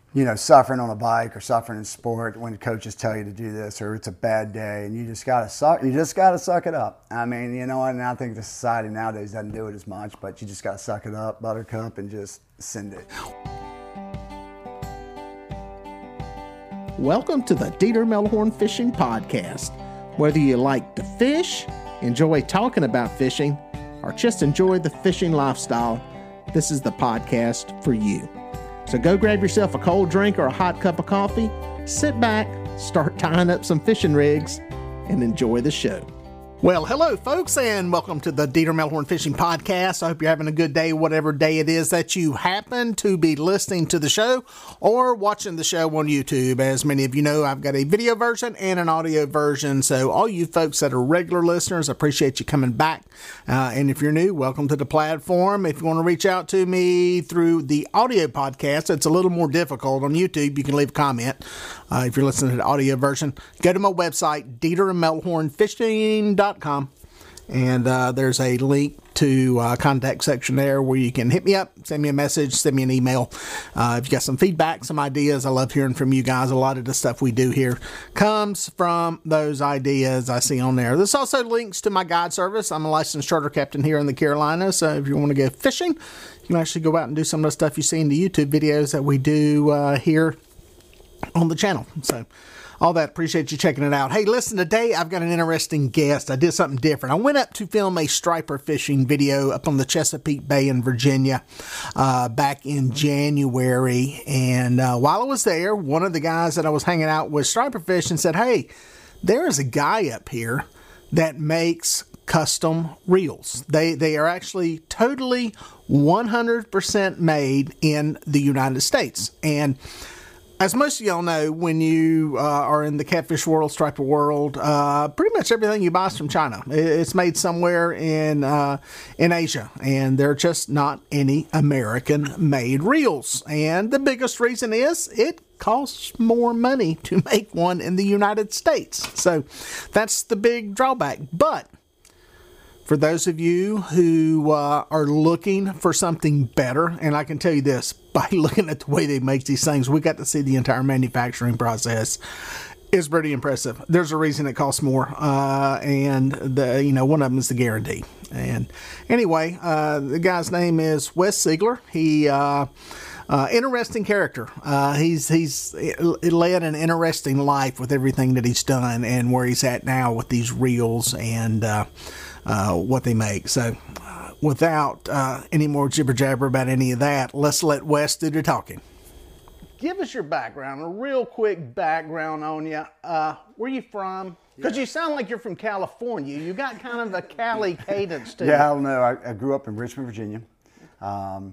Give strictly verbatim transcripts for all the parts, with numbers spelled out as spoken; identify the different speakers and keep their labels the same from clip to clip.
Speaker 1: you know, suffering on a bike or suffering in sport when coaches tell you to do this or it's a bad day and you just gotta suck. You just gotta suck it up. I mean, you know, and I think the society nowadays doesn't do it as much, but you just gotta suck it up, buttercup, and just send it.
Speaker 2: Welcome to the Dieter Melhorn Fishing Podcast. Whether you like to fish, enjoy talking about fishing, or just enjoy the fishing lifestyle, this is the podcast for you. So go grab yourself a cold drink or a hot cup of coffee, sit back, start tying up some fishing rigs, and enjoy the show. Well, hello, folks, and welcome to the Dieter Melhorn Fishing Podcast. I hope you're having a good day, whatever day it is that you happen to be listening to the show or watching the show on YouTube. As many of you know, I've got a video version and an audio version, so all you folks that are regular listeners, I appreciate you coming back. Uh, and if you're new, welcome to the platform. If you want to reach out to me through the audio podcast, it's a little more difficult. On YouTube, you can leave a comment. Uh, if you're listening to the audio version, go to my website, dieter melhorn fishing dot com, and uh, there's a link to uh, contact section there where you can hit me up, send me a message, send me an email. Uh, if you got some feedback, some ideas, I love hearing from you guys. A lot of the stuff we do here comes from those ideas I see on there. There's also links to my guide service. I'm a licensed charter captain here in the Carolinas, so if you want to go fishing, you can actually go out and do some of the stuff you see in the YouTube videos that we do uh, here on the channel. So all that, appreciate you checking it out. Hey, listen, today I've got an interesting guest. I did something different. I went up to film a striper fishing video up on the Chesapeake Bay in Virginia uh, back in January. And uh, while I was there, one of the guys that I was hanging out with striper fishing said, hey, there is a guy up here that makes custom reels. They they are actually totally one hundred percent made in the United States. And as most of y'all know, when you uh, are in the catfish world, striper world, uh, pretty much everything you buy is from China. It's made somewhere in uh, in Asia, and there are just not any American-made reels. And the biggest reason is it costs more money to make one in the United States. So that's the big drawback. But for those of you who uh, are looking for something better, and I can tell you this, by looking at the way they make these things, we got to see the entire manufacturing process. It's pretty impressive. There's a reason it costs more, uh, and the you know one of them is the guarantee. And anyway, uh, the guy's name is Wes Siegler. He uh, uh, interesting character. Uh, he's he's led an interesting life with everything that he's done and where he's at now with these reels and uh, uh, what they make. So, uh, without uh, any more jibber jabber about any of that, let's let Wes do the talking. Give us your background, a real quick background on you. Uh, where you from? Because yeah. You sound like you're from California. You got kind of a Cali cadence to you.
Speaker 1: Yeah, I don't know. I, I grew up in Richmond, Virginia. Um,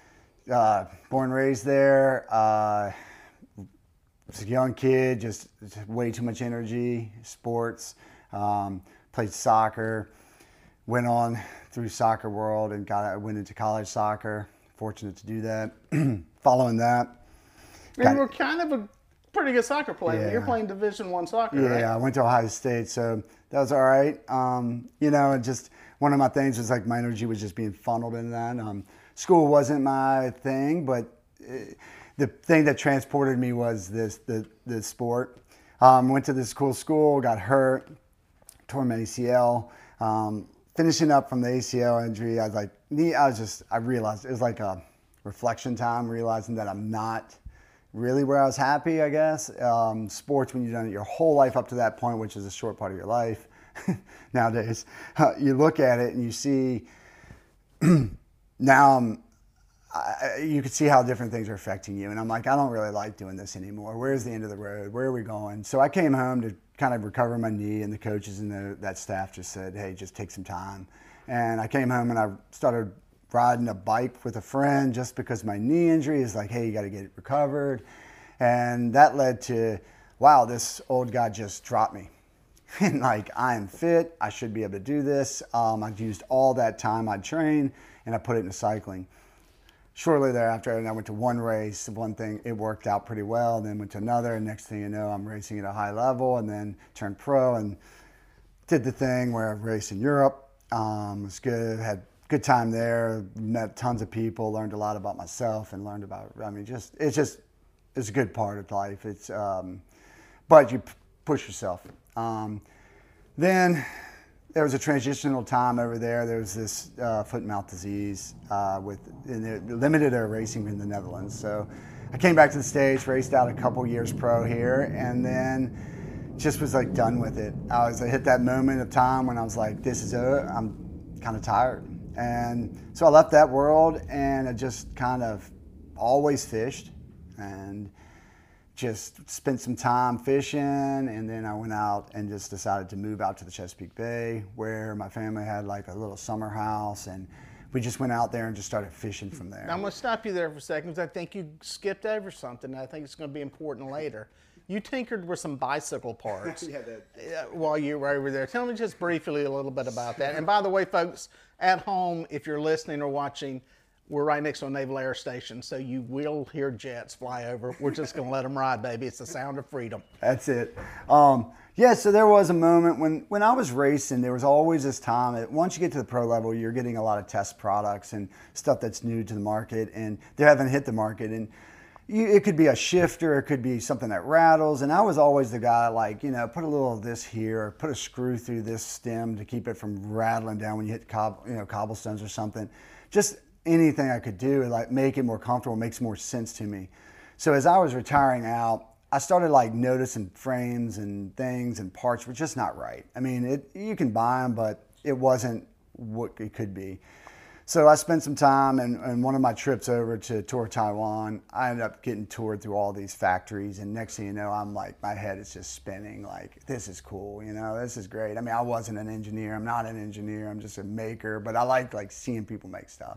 Speaker 1: uh, born and raised there. Uh, was a young kid, just, just way too much energy, sports. Um, played soccer. Went on through soccer world and got went into college soccer. Fortunate to do that. Following that.
Speaker 2: And you were kind of a pretty good soccer player. Yeah. You're playing Division One soccer,
Speaker 1: yeah,
Speaker 2: right?
Speaker 1: Yeah, I went to Ohio State, so that was all right. Um, you know, and just one of my things was like my energy was just being funneled into that. Um, school wasn't my thing, but it, the thing that transported me was this the the sport. Um, went to this cool school, got hurt, tore my A C L. Um, finishing up from the A C L injury, I was like, I was just, I realized it was like a reflection time, realizing that I'm not really where I was happy, I guess. Um, sports, when you've done it your whole life up to that point, which is a short part of your life nowadays, uh, you look at it and you see, now I'm, I, you can see how different things are affecting you. And I'm like, I don't really like doing this anymore. Where's the end of the road? Where are we going? So I came home to kind of recover my knee, and the coaches and the, that staff just said, hey, just take some time. And I came home and I started riding a bike with a friend just because my knee injury is like, hey, you got to get it recovered. And that led to, wow, this old guy just dropped me. And like, I am fit, I should be able to do this. Um, I've used all that time I'd trained and I put it into cycling. Shortly thereafter, and I went to one race, one thing, it worked out pretty well, and then went to another, and next thing you know, I'm racing at a high level, and then turned pro and did the thing where I raced in Europe. Um, it was good, had good time there, met tons of people, learned a lot about myself and learned about, I mean, just, it's just is a good part of life. It's, um, but you p- push yourself. Um, then there was a transitional time over there. There was this uh, foot and mouth disease uh, with and it limited our racing in the Netherlands. So I came back to the States, raced out a couple years pro here, and then just was like done with it. I was I hit that moment of time when I was like, this is it. I'm kind of tired. And so I left that world, and I just kind of always fished and just spent some time fishing, and then I went out and just decided to move out to the Chesapeake Bay, where my family had like a little summer house, and we just went out there and just started fishing from there.
Speaker 2: I'm going to stop you there for a second because I think you skipped over something. I think it's going to be important later. You tinkered with some bicycle parts
Speaker 1: Yeah, that-
Speaker 2: uh, while you were over there. Tell me just briefly a little bit about that. And by the way, folks, at home, if you're listening or watching, we're right next to a Naval Air Station, so you will hear jets fly over. We're just going to let them ride, baby. It's the sound of freedom.
Speaker 1: That's it. Um, yeah, so there was a moment when, when I was racing, there was always this time that once you get to the pro level, you're getting a lot of test products and stuff that's new to the market, and they haven't hit the market. And you, it could be a shifter, it could be something that rattles. And I was always the guy like, you know, put a little of this here, put a screw through this stem to keep it from rattling down when you hit cob, you know, cobblestones or something. Just anything I could do, like make it more comfortable, makes more sense to me. So as I was retiring out, I started like noticing frames and things and parts were just not right. I mean, it, you can buy them, but it wasn't what it could be. So I spent some time, and, and one of my trips over to tour Taiwan, I ended up getting toured through all these factories, and next thing you know, I'm like, my head is just spinning, like, this is cool, you know, this is great. I mean, I wasn't an engineer, I'm not an engineer, I'm just a maker, but I like like seeing people make stuff.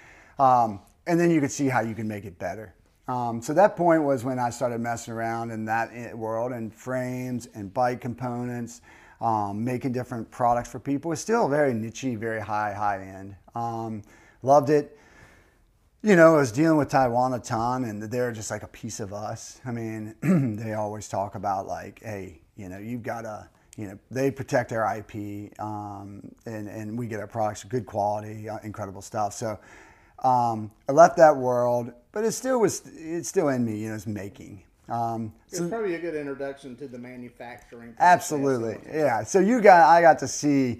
Speaker 1: Um, and then you could see how you can make it better. Um, so that point was when I started messing around in that world, and frames and bike components, um, making different products for people. It's still very niche-y, very high, high end. Um, loved it. You know, I was dealing with Taiwan a ton, and they're just like a piece of us. I mean, they always talk about like, hey, you know, you've got to, you know, they protect our I P, um, and, and we get our products good quality, uh, incredible stuff. So um, I left that world, but it still was, it's still in me, you know, it's making. Um,
Speaker 2: It's
Speaker 1: so,
Speaker 2: probably a good introduction to the manufacturing process.
Speaker 1: absolutely, yeah. So you got, I got to see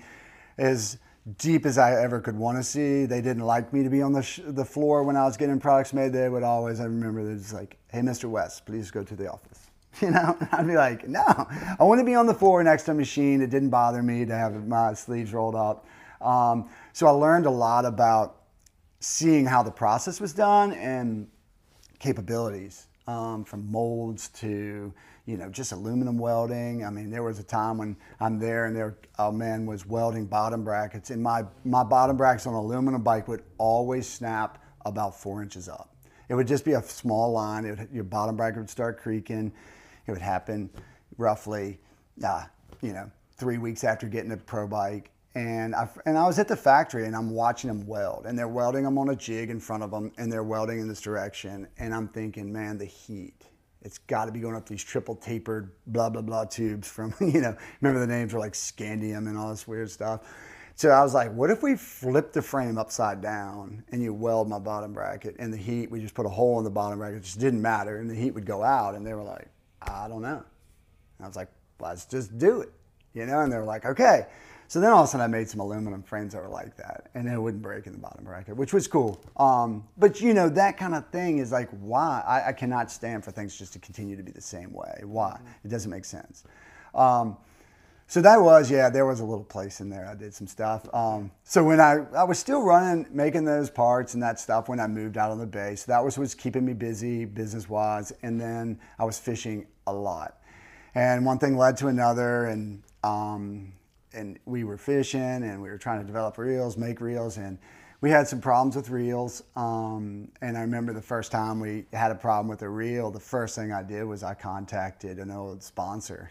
Speaker 1: as deep as I ever could want to see. They didn't like me to be on the sh- the floor when I was getting products made. They would always, I remember, they're just like, "Hey, Mister West, please go to the office." You know, I'd be like, "No, I want to be on the floor next to a machine." It didn't bother me to have my sleeves rolled up. Um, so I learned a lot about seeing how the process was done and capabilities. Um, from molds to, you know, just aluminum welding. I mean, there was a time when I'm there and there, a man was welding bottom brackets, and my, my bottom brackets on an aluminum bike would always snap about four inches up. It would just be a small line. It would, your bottom bracket would start creaking. It would happen roughly, uh, you know, three weeks after getting a pro bike. And I, and I was at the factory, and I'm watching them weld, and they're welding them on a jig in front of them, and they're welding in this direction. And I'm thinking, man, the heat, it's got to be going up these triple tapered blah, blah, blah tubes from, you know, remember the names were like scandium and all this weird stuff. So I was like, what if we flip the frame upside down and you weld my bottom bracket, and the heat, we just put a hole in the bottom bracket, it just didn't matter, and the heat would go out. And they were like, I don't know. And I was like, let's just do it, you know? And they were like, okay. So then all of a sudden I made some aluminum frames that were like that, and it wouldn't break in the bottom bracket, which was cool. Um, but you know, that kind of thing is like, why? I, I cannot stand for things just to continue to be the same way. Why? It doesn't make sense. Um, so that was, yeah, there was a little place in there. I did some stuff. Um, so when I, I was still running, making those parts and that stuff when I moved out on the bay. So that was what's keeping me busy business-wise. And then I was fishing a lot. And one thing led to another, and um, and we were fishing, and we were trying to develop reels, make reels, and we had some problems with reels. Um, and I remember the first time we had a problem with a reel, the first thing I did was I contacted an old sponsor.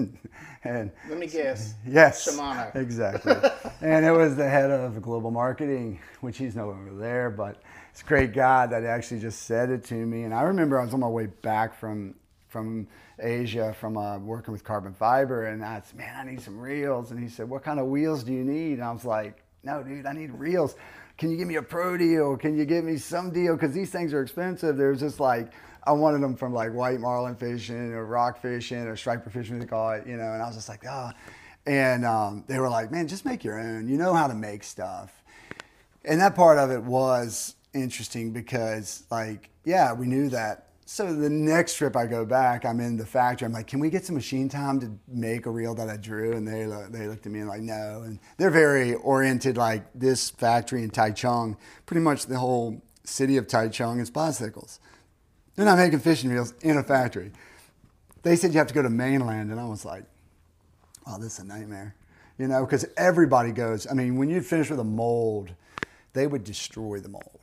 Speaker 1: and
Speaker 2: Let me guess.
Speaker 1: Yes,
Speaker 2: Shimano.
Speaker 1: Exactly. And it was the head of global marketing, which he's no longer there, but it's a great guy that actually just said it to me. And I remember I was on my way back from from Asia, from uh, working with carbon fiber, and I said, man, I need some reels. And he said, what kind of wheels do you need? And I was like, no, dude, I need reels. Can you give me a pro deal? Can you give me some deal? Because these things are expensive. There's just like I wanted them from like white marlin fishing or rock fishing or striper fishing, they call it, you know, and I was just like, ah. Oh. And um, they were like, man, just make your own. You know how to make stuff. And that part of it was interesting because, like, yeah, we knew that. So the next trip I go back, I'm in the factory. I'm like, can we get some machine time to make a reel that I drew? And they they looked at me and like, no. And they're very oriented, like this factory in Taichung, pretty much the whole city of Taichung is bicycles. They're not making fishing reels in a factory. They said you have to go to mainland, and I was like, oh, this is a nightmare. You know, because everybody goes, I mean, when you finish with a mold, they would destroy the mold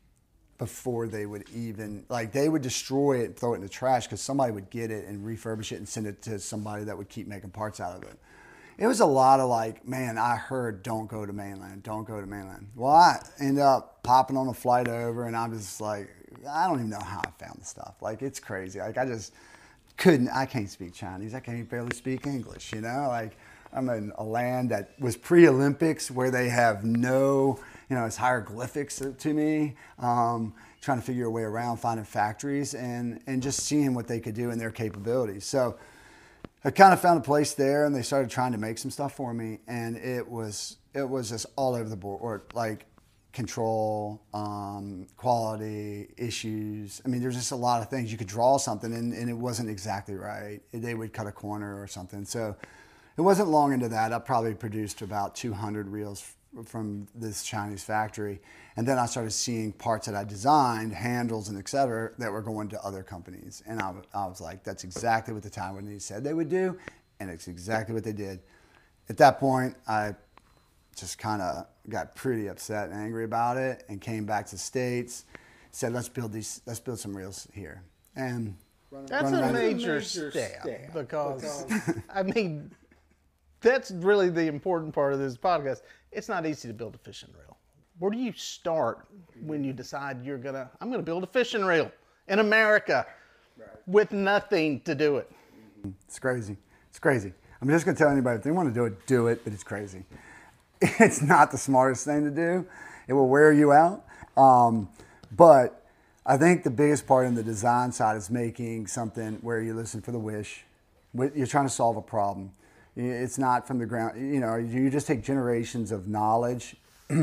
Speaker 1: before they would even, like they would destroy it and throw it in the trash because somebody would get it and refurbish it and send it to somebody that would keep making parts out of it. It was a lot of like, man, I heard don't go to mainland, don't go to mainland. Well, I ended up popping on a flight over and I'm just like, I don't even know how I found the stuff. Like, it's crazy. Like, I just couldn't, I can't speak Chinese. I can't barely speak English, you know? Like, I'm in a land that was pre-Olympics where they have no, you know, it's hieroglyphics to me, um, trying to figure a way around finding factories and, and just seeing what they could do and their capabilities. So I kind of found a place there and they started trying to make some stuff for me. And it was, it was just all over the board, or like control, um, quality, issues. I mean, there's just a lot of things. You could draw something and, and it wasn't exactly right. They would cut a corner or something. So it wasn't long into that. I probably produced about two hundred reels from this Chinese factory. And then I started seeing parts that I designed, handles and et cetera, that were going to other companies. And I, I was like, that's exactly what the Taiwanese said they would do. And it's exactly what they did. At that point, I just kind of got pretty upset and angry about it and came back to the States, said, let's build these, let's build some reels here. And
Speaker 3: that's a major, major step, step because, because I mean, that's really the important part of this podcast. It's not easy to build a fishing reel. Where do you start when you decide you're gonna, I'm gonna build a fishing reel in America right. with nothing to do it?
Speaker 1: It's crazy. It's crazy. I'm just gonna tell anybody, if they want to do it, do it, but it's crazy. It's not the smartest thing to do. It will wear you out. Um, but I think the biggest part in the design side is making something where you listen for the wish. You're trying to solve a problem. It's not from the ground, you know, you just take generations of knowledge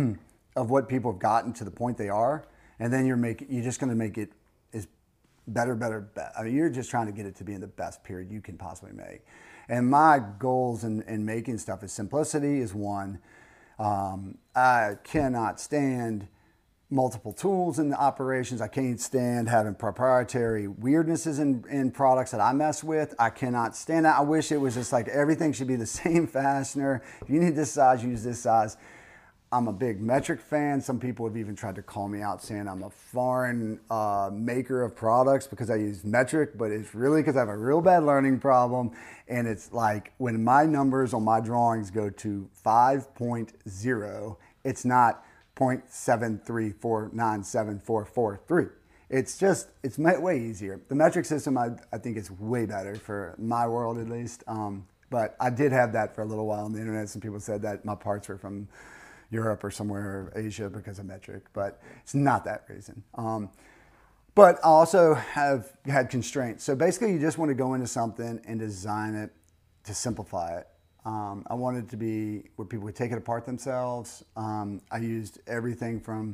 Speaker 1: of what people have gotten to the point they are, and then you're making, you're just going to make it as better, better, better. I mean, you're just trying to get it to be in the best period you can possibly make. And my goals in, in making stuff is simplicity is one. Um, I cannot stand multiple tools in the operations. I can't stand having proprietary weirdnesses in, in products that I mess with. I cannot stand that. I wish it was just like everything should be the same fastener. If you need this size, use this size. I'm a big metric fan. Some people have even tried to call me out saying I'm a foreign uh, maker of products because I use metric, but it's really because I have a real bad learning problem. And it's like when my numbers on my drawings go to five point oh, it's not zero point seven three four nine seven four four three. It's just, it's way easier. The metric system, I, I think it's way better for my world at least. Um, but I did have that for a little while on the internet. Some people said that my parts were from Europe or somewhere, or Asia because of metric, but it's not that reason. Um, but I also have had constraints. So basically you just want to go into something and design it to simplify it. Um, I wanted it to be where people would take it apart themselves. Um, I used everything from,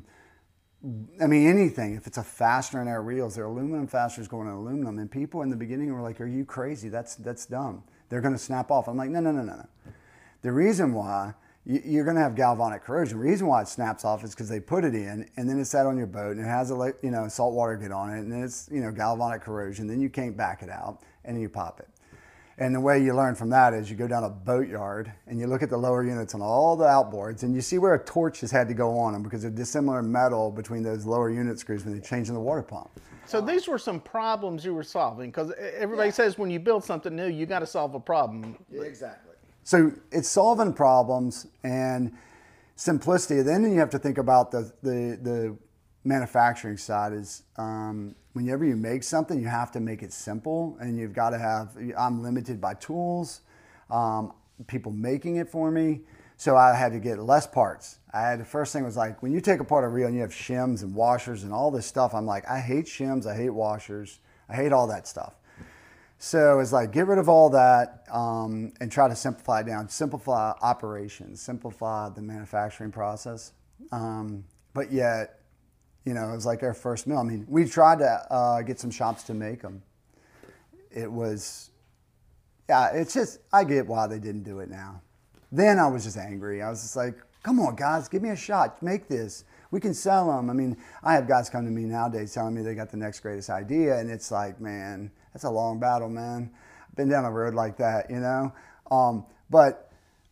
Speaker 1: I mean, anything. If it's a fastener in our reels, they're aluminum fasteners going in aluminum. And people in the beginning were like, are you crazy? That's, that's dumb. They're going to snap off. I'm like, no, no, no, no, no. The reason why you're going to have galvanic corrosion. The reason why it snaps off is because they put it in and then it's sat on your boat and it has a, you know, salt water get on it and then it's, you know, galvanic corrosion. Then you can't back it out and you pop it. And the way you learn from that is you go down a boatyard and you look at the lower units on all the outboards and you see where a torch has had to go on them because of dissimilar metal between those lower unit screws when they're changing the water pump.
Speaker 3: So these were some problems you were solving because everybody yeah. says when you build something new, you got to solve a problem.
Speaker 1: Yeah, exactly. So it's solving problems and simplicity. Then you have to think about the, the, the manufacturing side is um, whenever you make something, you have to make it simple and you've got to have, I'm limited by tools, um, people making it for me. So I had to get less parts. I had, the first thing was like, when you take apart a reel and you have shims and washers and all this stuff, I'm like, I hate shims, I hate washers. I hate all that stuff. So it's like, get rid of all that um, and try to simplify it down. Simplify operations, simplify the manufacturing process. Um, but yet, you know, it was like our first mill. I mean, we tried to uh, get some shops to make them. It was, yeah, it's just, I get why they didn't do it now. Then I was just angry. I was just like, come on, guys, give me a shot. Make this. We can sell them. I mean, I have guys come to me nowadays telling me they got the next greatest idea, and it's like, man, that's a long battle, man. I've been down a road like that, you know? Um, but,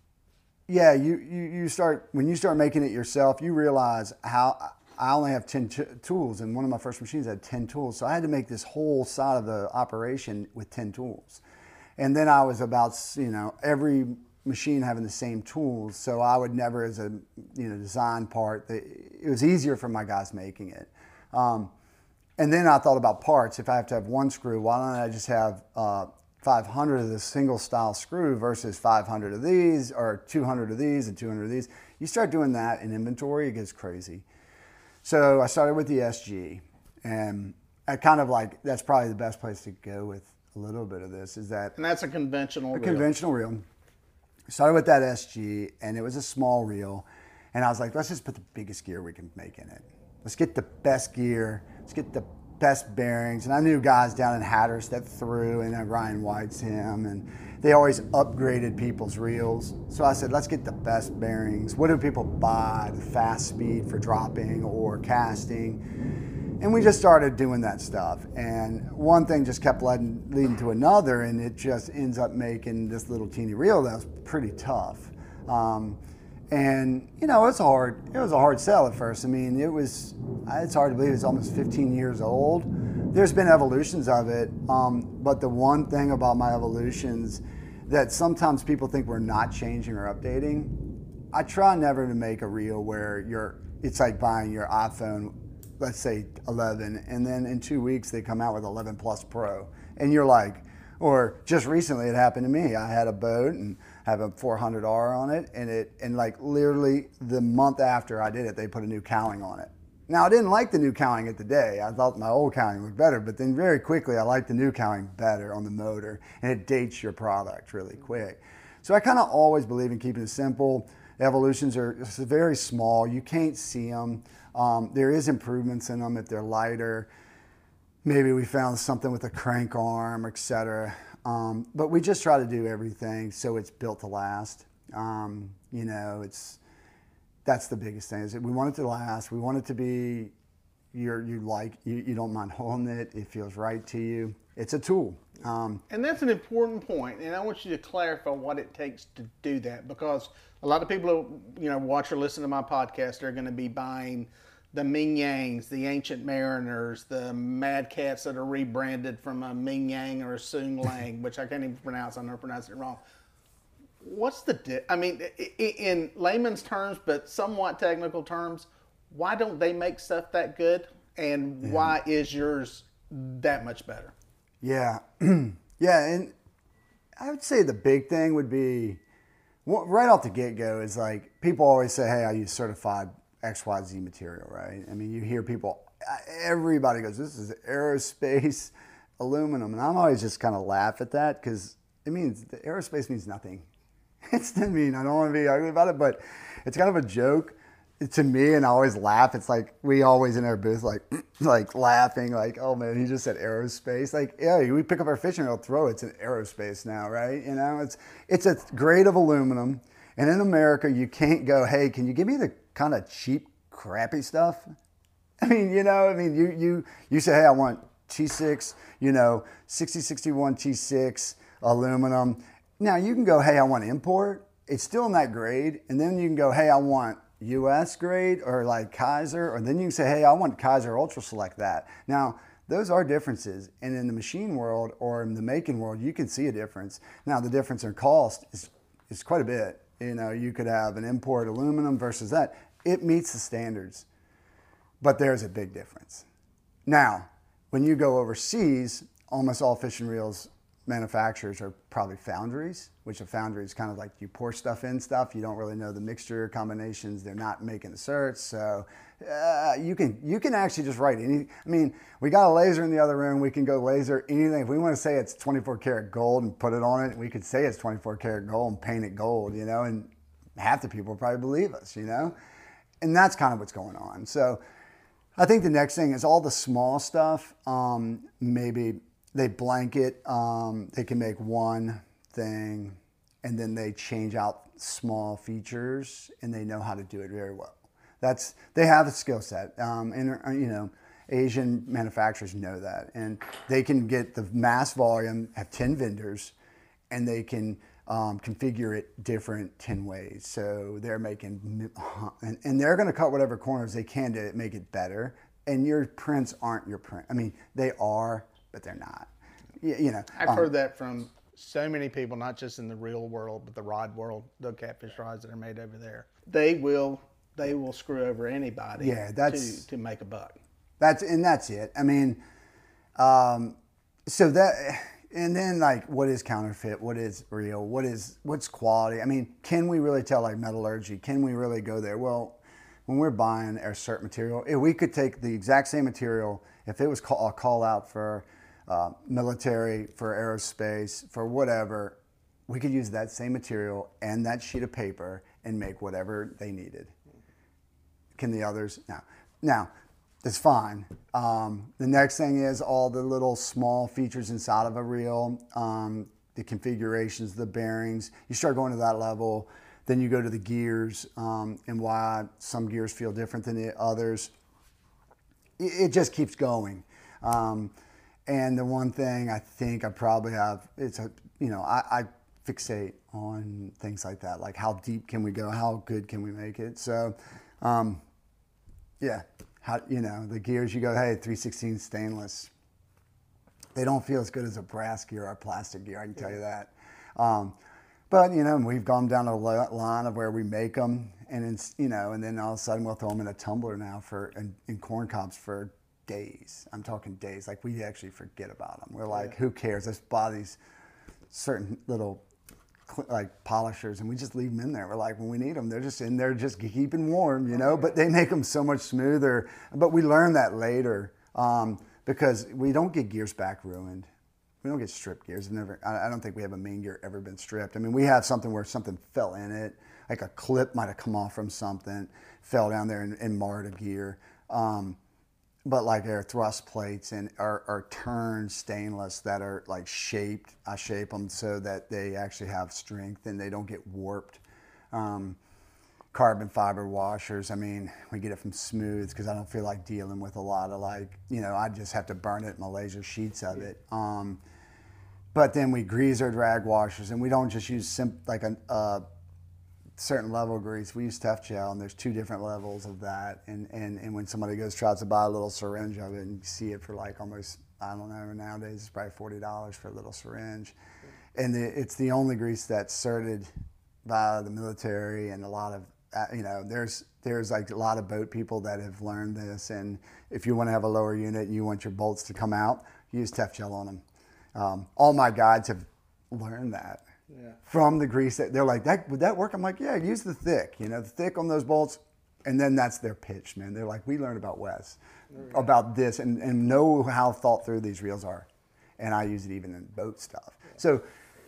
Speaker 1: yeah, you, you, you start, when you start making it yourself, you realize how, I only have ten t- tools, and one of my first machines had ten tools, so I had to make this whole side of the operation with ten tools. And then I was about, you know, every machine having the same tools, so I would never, as a, you know, design part, it was easier for my guys making it. Um, And then I thought about parts. If I have to have one screw, why don't I just have uh, five hundred of this single style screw versus five hundred of these, or two hundred of these and two hundred of these? You start doing that in inventory, it gets crazy. So I started with the S G, and I kind of like, that's probably the best place to go with a little bit of this, is that.
Speaker 3: And that's a conventional
Speaker 1: a
Speaker 3: reel.
Speaker 1: conventional reel. Started with that S G, and it was a small reel. And I was like, let's just put the biggest gear we can make in it. Let's get the best gear. Let's get the best bearings. And I knew guys down in Hatters that threw, and Ryan White's him, and they always upgraded people's reels. So I said, let's get the best bearings. What do people buy? The fast speed for dropping or casting. And we just started doing that stuff. And one thing just kept leading, leading to another, and it just ends up making this little teeny reel that was pretty tough. Um, And, you know, it's hard. It was a hard sell at first. I mean, it was, it's hard to believe it's almost fifteen years old. There's been evolutions of it. Um, but the one thing about my evolutions that sometimes people think we're not changing or updating, I try never to make a reel where you're, it's like buying your iPhone, let's say eleven, and then in two weeks they come out with eleven Plus Pro. And you're like, or just recently it happened to me. I had a boat and have a four hundred R on it, and it and like literally the month after I did it, they put a new cowling on it. Now I didn't like the new cowling at the day. I thought my old cowling looked better, but then very quickly I liked the new cowling better on the motor, and it dates your product really quick. So I kind of always believe in keeping it simple. Evolutions are very small. You can't see them. Um, there is improvements in them if they're lighter. Maybe we found something with a crank arm, et cetera. Um, but we just try to do everything so it's built to last. Um, you know, it's that's the biggest thing. Is that we want it to last. We want it to be you're you like you, you don't mind holding it. It feels right to you. It's a tool. Um,
Speaker 3: and that's an important point, and I want you to clarify what it takes to do that, because a lot of people who, you know, watch or listen to my podcast are going to be buying the Ming Yangs, the Ancient Mariners, the Mad Cats that are rebranded from a Ming Yang or a Sung Lang, which I can't even pronounce. I never pronounced it wrong. What's the, di- I mean, in layman's terms, but somewhat technical terms, why don't they make stuff that good, and yeah. why is yours that much better?
Speaker 1: Yeah, yeah, and I would say the big thing would be, well, right off the get-go is like, people always say, hey, I use certified X Y Z material, right? I mean, you hear people, everybody goes, this is aerospace aluminum. And I'm always just kind of laugh at that, because it means, the aerospace means nothing. It doesn't mean, I don't want to be ugly about it, but it's kind of a joke to me, and I always laugh. It's like, we always in our booth, like, like laughing, like, oh man, he just said aerospace. Like, yeah, we pick up our fishing reel, throw it, it's an aerospace now, right? You know, it's, it's a grade of aluminum. And in America, you can't go, hey, can you give me the kind of cheap, crappy stuff? I mean, you know, I mean, you you you say, hey, I want T six, you know, sixty sixty-one T six aluminum. Now you can go, hey, I want import. It's still in that grade. And then you can go, hey, I want U S grade or like Kaiser. Or then you can say, hey, I want Kaiser Ultra Select that. Now, those are differences. And in the machine world or in the making world, you can see a difference. Now, the difference in cost is, is quite a bit. You know, you could have an import aluminum versus that. It meets the standards, but there's a big difference. Now, when you go overseas, almost all fishing reels manufacturers are probably foundries, which a foundry is kind of like you pour stuff in stuff. You don't really know the mixture combinations. They're not making the certs. So uh, you can you can actually just write any. I mean, we got a laser in the other room. We can go laser anything. If we want to say it's twenty-four karat gold and put it on it, we could say it's twenty-four karat gold and paint it gold, you know, and half the people probably believe us, you know. And that's kind of what's going on. So I think the next thing is all the small stuff, um, maybe they blanket, um, they can make one thing and then they change out small features and they know how to do it very well. That's, they have a skill set, um, and you know, Asian manufacturers know that, and they can get the mass volume, have ten vendors, and they can um, configure it different ten ways. So they're making, and, and they're going to cut whatever corners they can to make it better. And your prints aren't your print. I mean, they are, but they're not. You, you know,
Speaker 3: I've
Speaker 1: um,
Speaker 3: heard that from so many people, not just in the real world, but the rod world, the catfish rods that are made over there. They will, they will screw over anybody.
Speaker 1: Yeah, that's
Speaker 3: to, to make a buck.
Speaker 1: That's and that's it. I mean, um, so that, and then like, what is counterfeit? What is real? What is what's quality? I mean, can we really tell, like metallurgy? Can we really go there? Well, when we're buying a certain material, if we could take the exact same material, if it was call, a call out for uh, military, for aerospace, for whatever, we could use that same material and that sheet of paper and make whatever they needed. Can the others? No. Now, that's fine. Um, the next thing is all the little small features inside of a reel, um, the configurations, the bearings. You start going to that level. Then you go to the gears, um, and why some gears feel different than the others. It, it just keeps going. Um, and the one thing I think I probably have, it's a, you know, I, I fixate on things like that. Like how deep can we go? How good can we make it? So, um, yeah, how, you know, the gears you go, hey, three sixteen stainless. They don't feel as good as a brass gear or a plastic gear, I can tell you that. Um, But, you know, we've gone down a line of where we make them, and it's, you know, and then all of a sudden we'll throw them in a tumbler now for, in, in corn cobs for days. I'm talking days. Like, we actually forget about them. We're like, yeah. Who cares? Let's buy these certain little, like, polishers, and we just leave them in there. We're like, when we need them, they're just in there just keeping warm, you know, but they make them so much smoother. But we learn that later um, because we don't get gears back ruined. We don't get stripped gears. Never. I don't think we have a main gear ever been stripped. I mean, we have something where something fell in it, like a clip might have come off from something, fell down there and, and marred a gear. Um, but like our thrust plates and our, our turned stainless that are like shaped, I shape them so that they actually have strength and they don't get warped. Um, carbon fiber washers, I mean, we get it from Smooth because I don't feel like dealing with a lot of like, you know, I just have to burn it in my laser sheets of it. Um, But then we grease our drag washers, and we don't just use sim- like a uh, certain level of grease. We use Tough Gel, and there's two different levels of that. And, and, and when somebody goes tries to buy a little syringe of it, and you see it for like almost, I don't know, nowadays it's probably forty dollars for a little syringe. And the, it's the only grease that's certed by the military, and a lot of, uh, you know, there's there's like a lot of boat people that have learned this. And if you want to have a lower unit and you want your bolts to come out, use Tough Gel on them. Um, all my guides have learned that yeah. from the grease. That they're like, that would that work? I'm like, yeah, use the thick, you know, the thick on those bolts, and then that's their pitch, man. They're like, we learned about Wes, about this, and, and know how thought through these reels are, and I use it even in boat stuff. Yeah. So,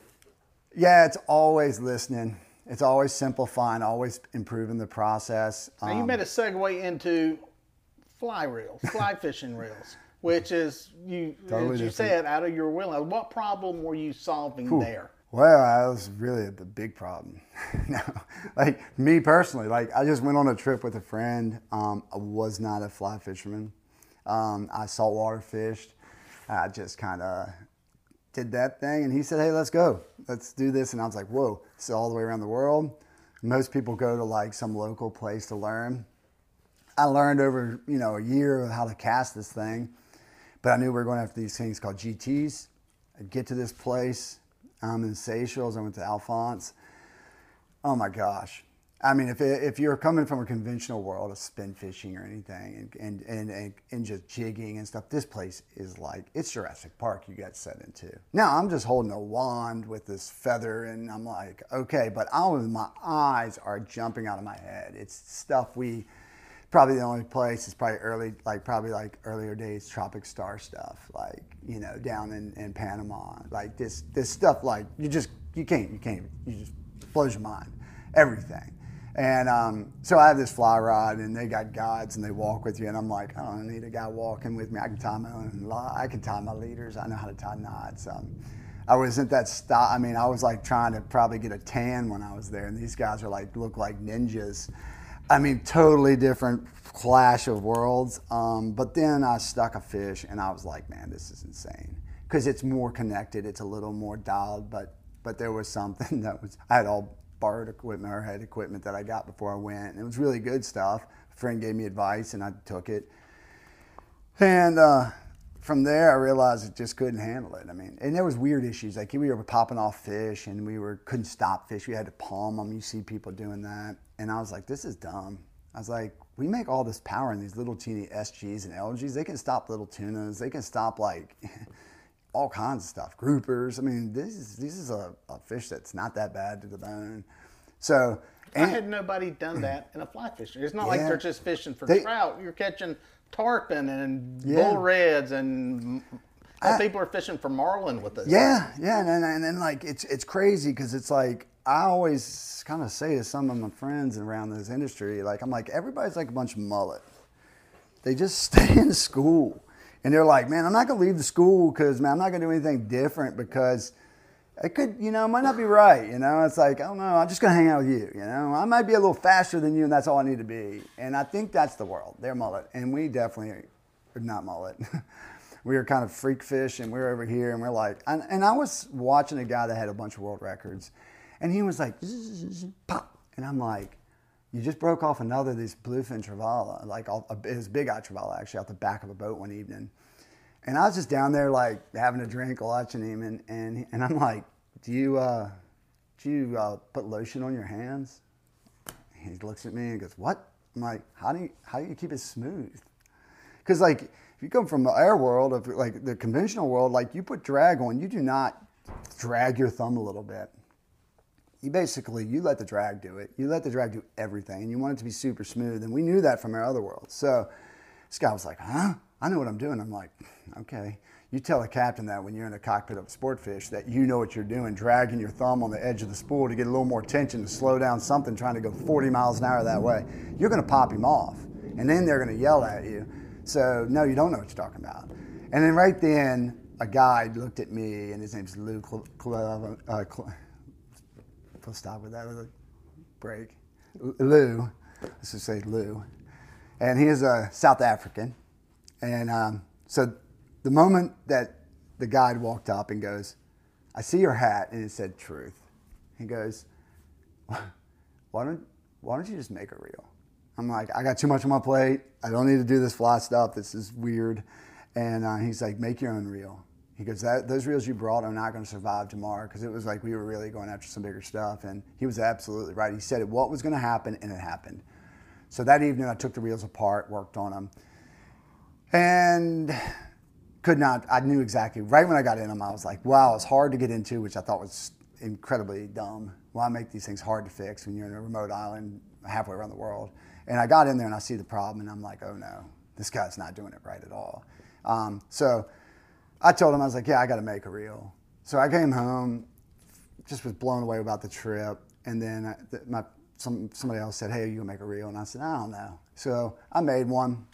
Speaker 1: yeah, it's always listening. It's always simplifying, always improving the process.
Speaker 3: Now um, you made a segue into fly reels, fly fishing reels. Which is, you, totally as you different. said, out of your wheelhouse. What problem were you solving Whew. there?
Speaker 1: Well, that was really a big problem. No, like me personally, like I just went on a trip with a friend. Um, I was not a fly fisherman. Um, I saltwater fished. I just kind of did that thing, and he said, hey, let's go. Let's do this. And I was like, whoa, this is all the way around the world. Most people go to like some local place to learn. I learned over, you know, a year of how to cast this thing. But I knew we were going after these things called G Ts. I'd get to this place. I'm in Seychelles. I went to Alphonse. Oh my gosh. I mean, if it, if you're coming from a conventional world of spin fishing or anything, and and, and and and just jigging and stuff, this place is like, it's Jurassic Park you got set into. Now I'm just holding a wand with this feather, and I'm like, okay, but I was, my eyes are jumping out of my head. It's stuff we probably the only place is probably early, like probably like earlier days Tropic Star stuff, like, you know, down in, in Panama, like this this stuff, like you just you can't you can't you just it blows your mind, everything. And um, so I have this fly rod, and they got guides, and they walk with you. And I'm like, I don't need a guy walking with me. I can tie my own. I can tie my leaders. I know how to tie knots. Um, I wasn't that style. I mean, I was like trying to probably get a tan when I was there, and these guys are like look like ninjas. I mean, totally different clash of worlds. Um, but then I stuck a fish, and I was like, man, this is insane, because it's more connected. It's a little more dialed. But but there was something that was I had all. borrowed equipment or had equipment that I got before I went, and it was really good stuff. A friend gave me advice, and I took it. And uh, from there, I realized it just couldn't handle it. I mean, and there was weird issues. Like we were popping off fish, and we were couldn't stop fish. We had to palm them. You see people doing that, and I was like, this is dumb. I was like, we make all this power in these little teeny S Gs and L Gs. They can stop little tunas. They can stop like all kinds of stuff, groupers. I mean, this is this is a, a fish that's not that bad to the bone. So,
Speaker 3: and, I had nobody done that in a fly fishing. It's not
Speaker 1: yeah,
Speaker 3: like they're just fishing for
Speaker 1: they,
Speaker 3: trout. You're catching tarpon and
Speaker 1: yeah.
Speaker 3: bull reds, and I, people are fishing for marlin with this.
Speaker 1: Yeah, yeah, and and, and then like it's it's crazy because it's like I always kind of say to some of my friends around this industry, like I'm like everybody's like a bunch of mullet. They just stay in school. And they're like, man, I'm not going to leave the school because, man, I'm not going to do anything different because it could, you know, it might not be right. You know, it's like, I don't know, I'm just going to hang out with you. You know, I might be a little faster than you, and that's all I need to be. And I think that's the world. They're mullet. And we definitely are not mullet. We were kind of freak fish, and we were over here, and we're like, and, and I was watching a guy that had a bunch of world records, and he was like, pop. And I'm like, you just broke off another of these bluefin trevally, like it was big eye trevally actually, out the back of a boat one evening. And I was just down there like having a drink, watching him, and and, and I'm like, do you uh, do you uh, put lotion on your hands? And he looks at me and goes, what? I'm like, how do you how do you keep it smooth? Because like if you come from the air world, of like the conventional world, like you put drag on, you do not drag your thumb a little bit. You basically, you let the drag do it. You let the drag do everything, and you want it to be super smooth. And we knew that from our other world. So this guy was like, huh? I know what I'm doing. I'm like, okay. You tell the captain that when you're in the cockpit of a sport fish that you know what you're doing, dragging your thumb on the edge of the spool to get a little more tension to slow down something trying to go forty miles an hour that way. You're going to pop him off, and then they're going to yell at you. So no, you don't know what you're talking about. And then right then, a guy looked at me, and his name's Lou Cl- Cl- uh, Cl- We'll stop with that with a break. Lou, let's just say Lou. And he is a South African. And um, so the moment that the guide walked up and goes, I see your hat, and it said truth. He goes, why don't, why don't you just make a reel? I'm like, I got too much on my plate. I don't need to do this fly stuff. This is weird. And uh, he's like, make your own reel. He goes, that, those reels you brought are not going to survive tomorrow, because it was like we were really going after some bigger stuff. And he was absolutely right. He said it, what was going to happen, and it happened. So that evening I took the reels apart, worked on them, and could not, I knew exactly, right when I got in them, I was like, wow, it's hard to get into, which I thought was incredibly dumb. Why make these things hard to fix when you're in a remote island halfway around the world? And I got in there and I see the problem, and I'm like, oh no, this guy's not doing it right at all. Um, so I told him, I was like, yeah, I got to make a reel. So I came home, just was blown away about the trip. And then I, the, my, some, somebody else said, hey, are you going to make a reel? And I said, I don't know. So I made one,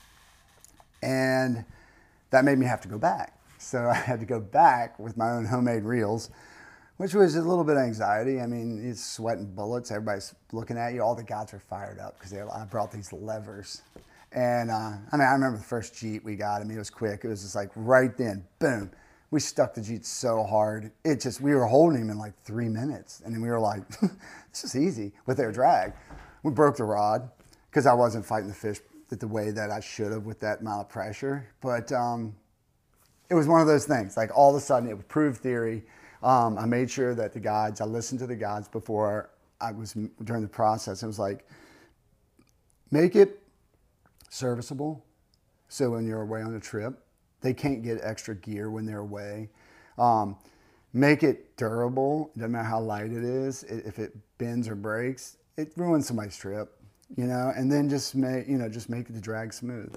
Speaker 1: and that made me have to go back. So I had to go back with my own homemade reels, which was a little bit of anxiety. I mean, it's sweating bullets. Everybody's looking at you. All the guys are fired up because I brought these levers. And uh, I mean, I remember the first Jeet we got. I mean, it was quick. It was just like right then, boom. We stuck the Jeet so hard. It just, we were holding him in like three minutes. And then we were like, this is easy with their drag. We broke the rod because I wasn't fighting the fish the way that I should have with that amount of pressure. But um, it was one of those things. Like all of a sudden, it proved theory. Um, I made sure that the guides, I listened to the guides before I was during the process, it was like, make it serviceable. So when you're away on a trip, they can't get extra gear when they're away. Um, make it durable. Doesn't matter how light it is. It, if it bends or breaks, it ruins somebody's trip, you know. And then just make, you know, just make the drag smooth.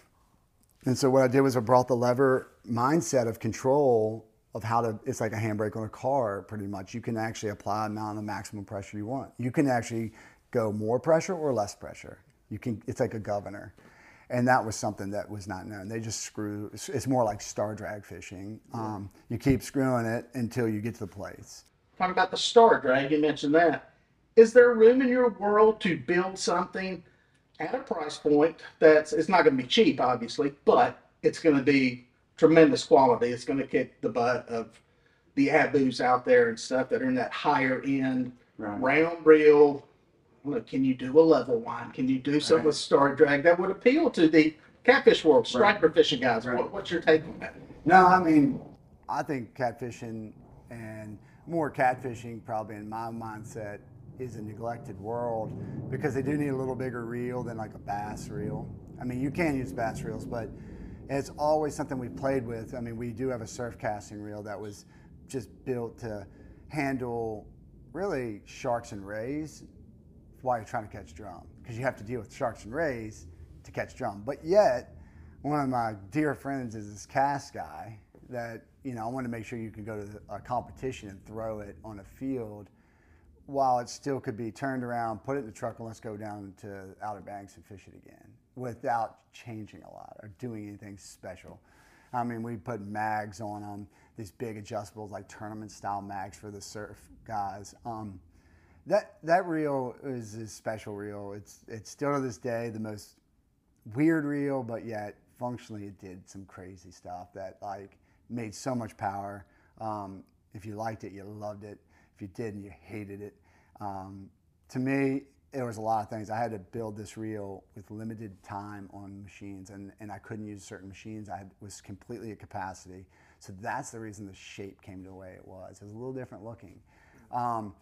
Speaker 1: And so what I did was I brought the lever mindset of control of how to. It's like a handbrake on a car, pretty much. You can actually apply the amount of maximum pressure you want. You can actually go more pressure or less pressure. You can. It's like a governor. And that was something that was not known. They just screw, it's more like star drag fishing. Um, you keep screwing it until you get to the place.
Speaker 3: Talking about the star drag, you mentioned that. Is there room in your world to build something at a price point that's, it's not going to be cheap, obviously, but it's going to be tremendous quality. It's going to kick the butt of the Abus out there and stuff that are in that higher end, right. round reel. Look, can you do a level line? Can you do something right. with star drag that would appeal to the catfish world, striper right. fishing guys? Right. What, what's your take on that?
Speaker 1: No, I mean, I think catfishing and more catfishing probably in my mindset is a neglected world because they do need a little bigger reel than like a bass reel. I mean, you can use bass reels, but it's always something we played with. I mean, we do have a surf casting reel that was just built to handle really sharks and rays while you're trying to catch drum, because you have to deal with sharks and rays to catch drum. But yet, one of my dear friends is this cast guy that, you know, I want to make sure you can go to a competition and throw it on a field while it still could be turned around, put it in the truck, and let's go down to Outer Banks and fish it again without changing a lot or doing anything special. I mean, we put mags on them, these big adjustables, like tournament style mags for the surf guys. Um, That that reel is a special reel. It's it's still to this day the most weird reel, but yet functionally it did some crazy stuff that like made so much power. Um, if you liked it, you loved it. If you didn't, you hated it. Um, to me, there was a lot of things. I had to build this reel with limited time on machines, and, and I couldn't use certain machines. I had, was completely at capacity. So that's the reason the shape came the way it was. It was a little different looking. Um,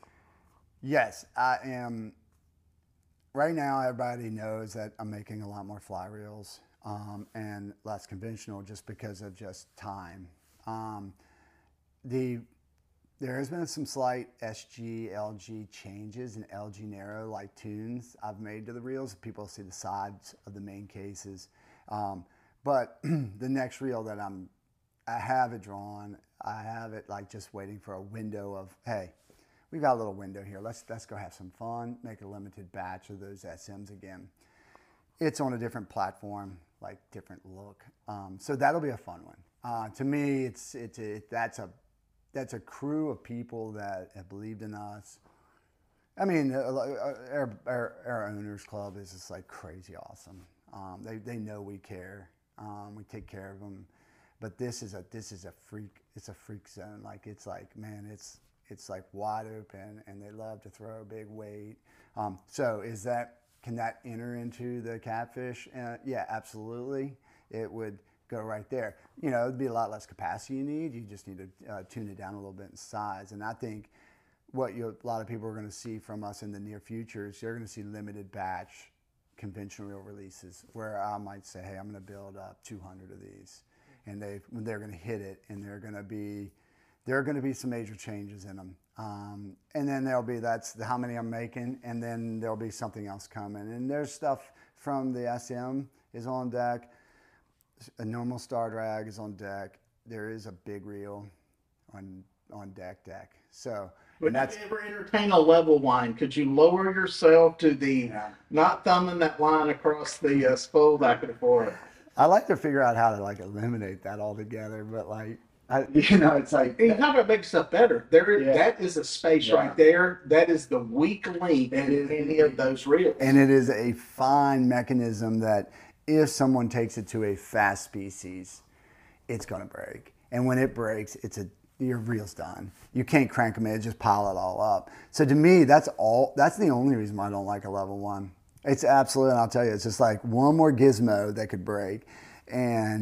Speaker 1: Yes, I am. Right now, everybody knows that I'm making a lot more fly reels um, and less conventional just because of just time. Um, the There has been some slight S G, L G changes in L G narrow like tunes I've made to the reels. People see the sides of the main cases. Um, but the next reel that I'm, I have it drawn, I have it like just waiting for a window of, hey, we've got a little window here. Let's let's go have some fun, make a limited batch of those S Ms again. It's on a different platform, like different look. Um, so that'll be a fun one. Uh, to me, it's it's it, that's a that's a crew of people that have believed in us. I mean, our, our, our owners club is just like crazy awesome. Um, they they know we care. Um, we take care of them. But this is a this is a freak. It's a freak zone. Like it's like man, it's. It's like wide open, and they love to throw a big weight. Um, so is that, can that enter into the catfish? Uh, yeah, absolutely. It would go right there. You know, it'd be a lot less capacity you need. You just need to uh, tune it down a little bit in size. And I think what you, a lot of people are going to see from us in the near future is they're going to see limited batch conventional reel releases where I might say, hey, I'm going to build up two hundred of these. And they, they're going to hit it, and they're going to be, there are going to be some major changes in them. Um, and then there'll be, that's the, how many I'm making, and then there'll be something else coming. And there's stuff from the S M is on deck. A normal star drag is on deck. There is a big reel on on deck deck. So
Speaker 3: would you ever entertain a level line? Could you lower yourself to the yeah. not thumbing that line across the uh, spool back and forth?
Speaker 1: I like to figure out how to like eliminate that altogether, but like, I, you know, it's like
Speaker 3: you're not gonna make stuff better. There, yeah. that is a space yeah. right there. That is the weak link in any of those reels.
Speaker 1: And it is a fine mechanism that if someone takes it to a fast species, it's gonna break. And when it breaks, it's a your reel's done. You can't crank them in; just pile it all up. So to me, that's all. That's the only reason why I don't like a level one. It's absolutely, and I'll tell you, it's just like one more gizmo that could break, and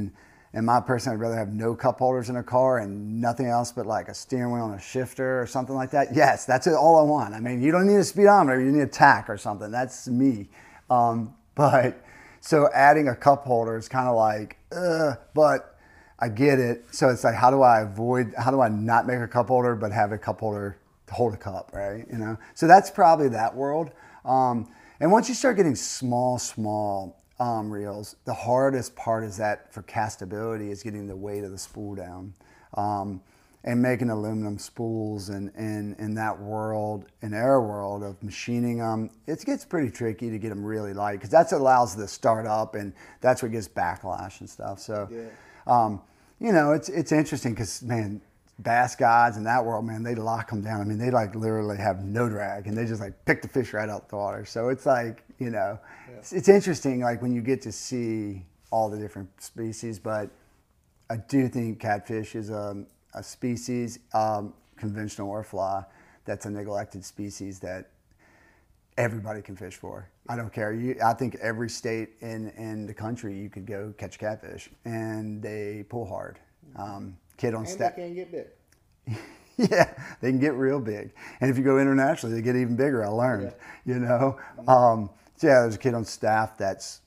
Speaker 1: am I a person I'd rather have no cup holders in a car and nothing else but like a steering wheel and a shifter or something like that? Yes, that's all I want. I mean, you don't need a speedometer, you need a tack or something. That's me. Um, but so adding a cup holder is kind of like, uh, but I get it. So it's like, how do I avoid, how do I not make a cup holder, but have a cup holder to hold a cup, right? You know, so that's probably that world. Um, and once you start getting small, small um, reels, the hardest part is that for castability is getting the weight of the spool down. Um, and making aluminum spools and in, in that world, in our world of machining them, it gets pretty tricky to get them really light because that's what allows the start up and that's what gives backlash and stuff. So, yeah. um, you know, it's it's interesting because, man, bass guides in that world, man, they lock them down. I mean, they like literally have no drag and they just like pick the fish right out the water. So it's like, you know, yeah. it's, it's interesting like when you get to see all the different species, but I do think catfish is a a species, um, conventional or fly, that's a neglected species that everybody can fish for. I don't care. You, I think every state in, in the country you could go catch catfish, and they pull hard. Um, kid on staff.
Speaker 2: And they can get big.
Speaker 1: Yeah, they can get real big. And if you go internationally, they get even bigger, I learned, yeah. you know. Um, so yeah, there's a kid on staff that's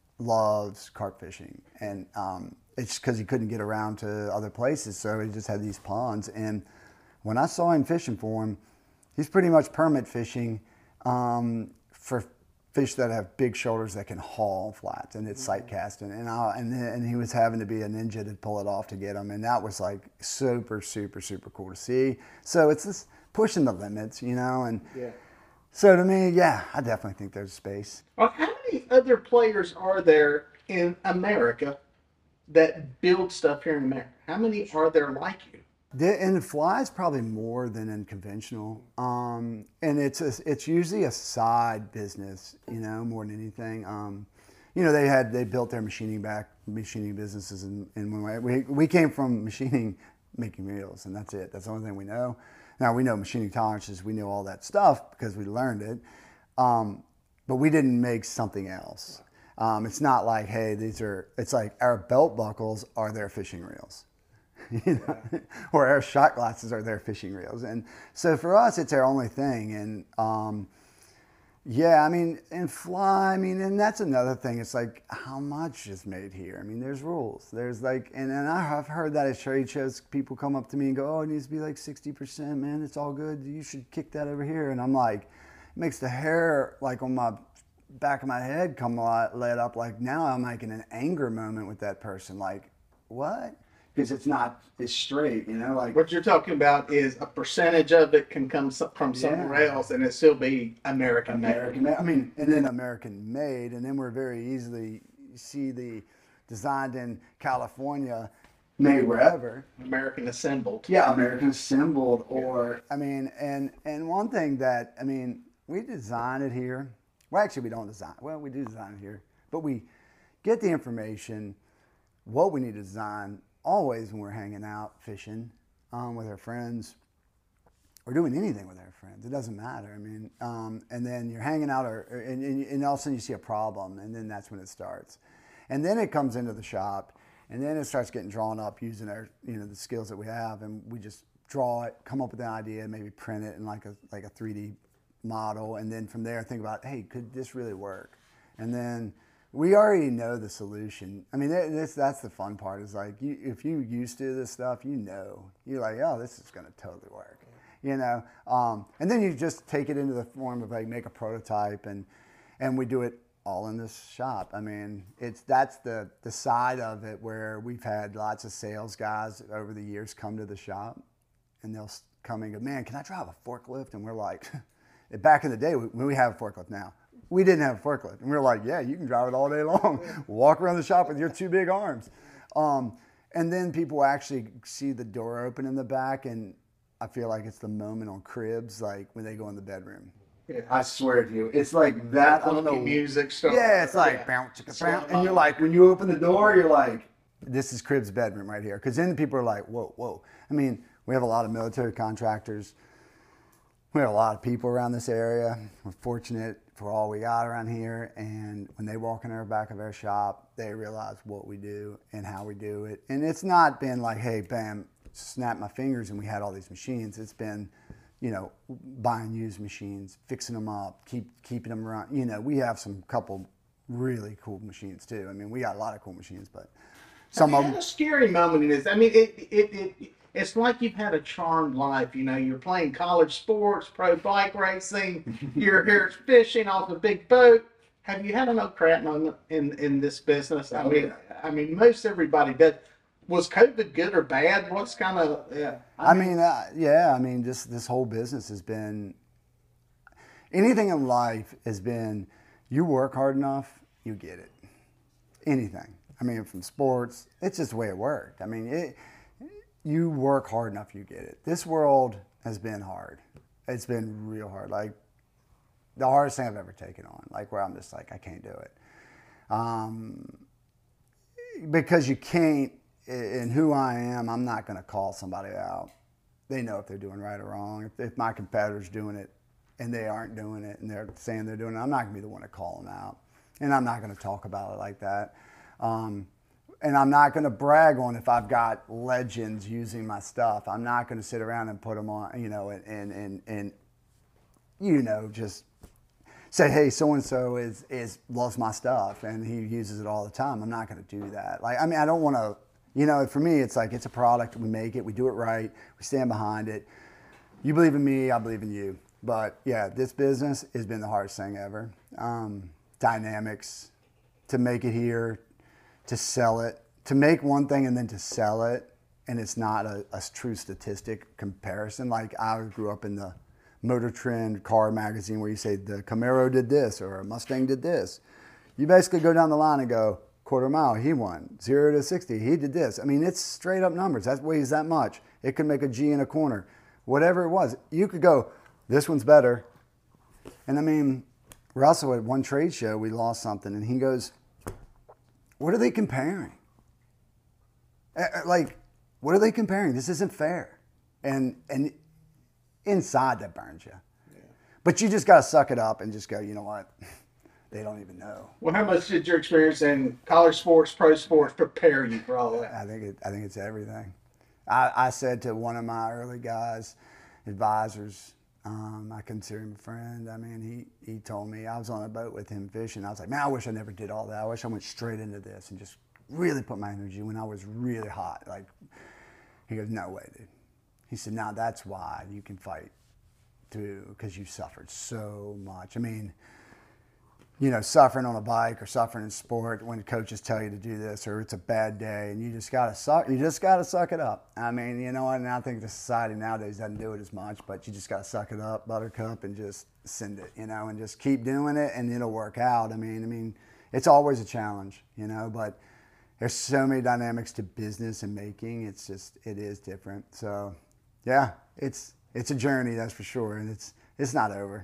Speaker 1: loves carp fishing, and um, it's because he couldn't get around to other places, so he just had these ponds. And when I saw him fishing for him, he's pretty much permit fishing um, for fish that have big shoulders that can haul flats, and it's sight casting. And I, and and he was having to be a ninja to pull it off to get them, and that was like super, super, super cool to see. So it's just pushing the limits, you know. And
Speaker 2: yeah.
Speaker 1: So to me, yeah, I definitely think there's space.
Speaker 2: Well, how many other players are there in America that build stuff here in America? How many are there like you?
Speaker 1: In flies, probably more than in conventional, um, and it's a, it's usually a side business, you know, more than anything. Um, you know, they had they built their machining back machining businesses, and when we we came from machining, making reels, and that's it. That's the only thing we know. Now we know machining tolerances, we know all that stuff because we learned it, um, but we didn't make something else. Um, it's not like, hey, these are, it's like our belt buckles are their fishing reels, you know, or our shot glasses are their fishing reels. And so for us, it's our only thing. And um, yeah, I mean, and fly, I mean, and that's another thing. It's like, how much is made here? I mean, there's rules. There's like, and, and I have heard that at trade shows, people come up to me and go, oh, it needs to be like sixty percent, man, it's all good. You should kick that over here. And I'm like, it makes the hair like on my back of my head come lit up. Like now I'm like in an anger moment with that person. Like, what? Because it's not it's straight, you know. Like
Speaker 2: what you're talking about is a percentage of it can come from somewhere yeah. else, and it still be American,
Speaker 1: American made. I mean, and then American made, and then we're very easily see the designed in California, made wherever.
Speaker 2: American assembled.
Speaker 1: Yeah, American assembled. Or I mean, and and one thing that I mean, we design it here. Well, actually, we don't design. Well, we do design it here, but we get the information, what we need to design, always when we're hanging out, fishing um, with our friends, or doing anything with our friends. It doesn't matter. I mean, um, and then you're hanging out, or, or and, and all of a sudden you see a problem, and then that's when it starts. And then it comes into the shop, and then it starts getting drawn up using our, you know, the skills that we have, and we just draw it, come up with an idea, maybe print it in like a like a three D model, and then from there think about, hey, could this really work? And then we already know the solution. I mean, this that's the fun part is like, you, if you used to this stuff, you know, you're like, oh, this is going to totally work, you know. Um, and then you just take it into the form of like make a prototype, and and we do it all in this shop. I mean, it's that's the the side of it where we've had lots of sales guys over the years come to the shop, and they'll come and go, man, can I drive a forklift? And we're like, back in the day, we, we have a forklift now. We didn't have a forklift. And we were like, yeah, you can drive it all day long. Walk around the shop with your two big arms. Um, and then people actually see the door open in the back, and I feel like it's the moment on cribs, like when they go in the bedroom. Yeah. I swear to you, it's like that. I don't know.
Speaker 2: Music stuff.
Speaker 1: Yeah, it's like, yeah. bounce, chicka, bounce. And you're like, when you open the door, you're like, this is Crib's bedroom right here. Because then people are like, whoa, whoa. I mean, we have a lot of military contractors. We have a lot of people around this area. We're fortunate for all we got around here. And when they walk in the back of our shop, they realize what we do and how we do it. And it's not been like, hey, bam, snap my fingers and we had all these machines. It's been, you know, buying used machines, fixing them up, keep keeping them around. You know, we have some couple really cool machines too. I mean, we got a lot of cool machines, but some
Speaker 2: have
Speaker 1: of
Speaker 2: you
Speaker 1: them.
Speaker 2: had a scary moment in this? I mean, it, it, it, it's like you've had a charmed life. You know, you're playing college sports, pro bike racing, you're here fishing off a big boat. Have you had a no crap moment in, in this business? I mean, I mean, most everybody does. Was COVID good or bad? What's kind of, yeah.
Speaker 1: I mean, uh, yeah, I mean, this, this whole business has been, anything in life has been, you work hard enough, you get it. Anything. I mean, from sports, it's just the way it worked. I mean, it, you work hard enough, you get it. This world has been hard. It's been real hard. Like, the hardest thing I've ever taken on. Like, where I'm just like, I can't do it. Um, because you can't, in who I am, I'm not going to call somebody out. They know if they're doing right or wrong. If, if my competitor's doing it and they aren't doing it and they're saying they're doing it, I'm not going to be the one to call them out. And I'm not going to talk about it like that. Um, and I'm not going to brag on if I've got legends using my stuff. I'm not going to sit around and put them on, you know, and, and, and, and you know, just say, hey, so-and-so is, is loves my stuff and he uses it all the time. I'm not going to do that. Like, I mean, I don't want to, you know, for me, it's like, it's a product, we make it, we do it right, we stand behind it. You believe in me, I believe in you. But yeah, this business has been the hardest thing ever. Um, dynamics, to make it here, to sell it, to make one thing and then to sell it, and it's not a, a true statistic comparison. Like, I grew up in the Motor Trend car magazine where you say the Camaro did this or a Mustang did this. You basically go down the line and go, quarter mile, he won. Zero to sixty, he did this. I mean, it's straight up numbers. That weighs that much. It could make a G in a corner. Whatever it was, you could go, this one's better. And I mean, Russell at one trade show, we lost something, and he goes, what are they comparing? Like, what are they comparing? This isn't fair. And and inside that burns you. Yeah. But you just got to suck it up and just go, you know what? They don't even know.
Speaker 2: Well, how much did your experience in college sports, pro sports prepare you for all that?
Speaker 1: I think it, I think it's everything. I, I said to one of my early guys, advisors, um, I consider him a friend. I mean, he, he told me, I was on a boat with him fishing. I was like, man, I wish I never did all that. I wish I went straight into this and just really put my energy when I was really hot. Like, he goes, no way, dude. He said, now that's why you can fight through, because you suffered so much. I mean, you know, suffering on a bike or suffering in sport when coaches tell you to do this or it's a bad day and you just gotta suck. You just gotta suck it up. I mean, you know, and I think the society nowadays doesn't do it as much, but you just gotta suck it up, buttercup, and just send it, you know, and just keep doing it and it'll work out. I mean, I mean, it's always a challenge, you know, but there's so many dynamics to business and making. It's just, it is different. So, yeah, it's it's a journey, that's for sure, and it's it's not over.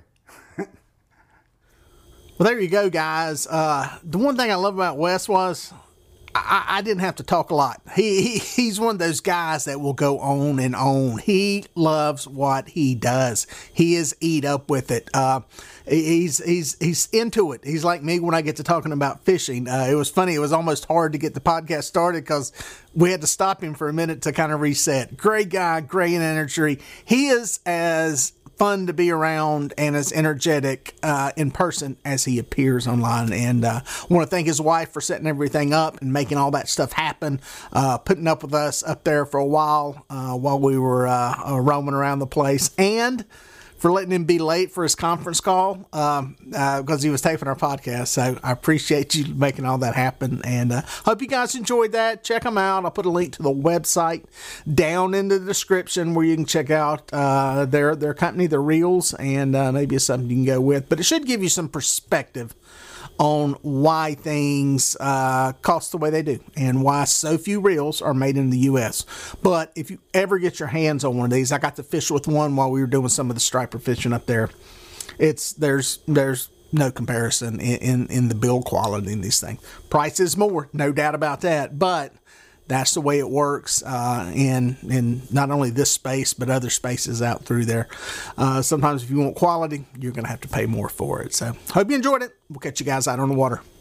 Speaker 3: Well, there you go, guys. Uh, the one thing I love about Wes was I, I didn't have to talk a lot. He, he he's one of those guys that will go on and on. He loves what he does. He is eat up with it. Uh, he's he's he's into it. He's like me when I get to talking about fishing. Uh, it was funny. It was almost hard to get the podcast started because we had to stop him for a minute to kind of reset. Great guy, great energy. He is as fun to be around and as energetic uh, in person as he appears online. And uh, I want to thank his wife for setting everything up and making all that stuff happen, uh, putting up with us up there for a while uh, while we were uh, roaming around the place, and for letting him be late for his conference call um, uh, because he was taping our podcast. So I appreciate you making all that happen, and uh, hope you guys enjoyed that. Check them out. I'll put a link to the website down in the description where you can check out uh, their their company, the Reels, and uh, maybe it's something you can go with. But it should give you some perspective on why things uh, cost the way they do and why so few reels are made in the U S. But if you ever get your hands on one of these, I got to fish with one while we were doing some of the striper fishing up there. It's there's there's no comparison in, in, in the build quality in these things. Price is more, no doubt about that, but
Speaker 2: that's the way it works uh, in in not only this space but other spaces out through there. Uh, sometimes if you want quality, you're going to have to pay more for it. So hope you enjoyed it. We'll catch you guys out on the water.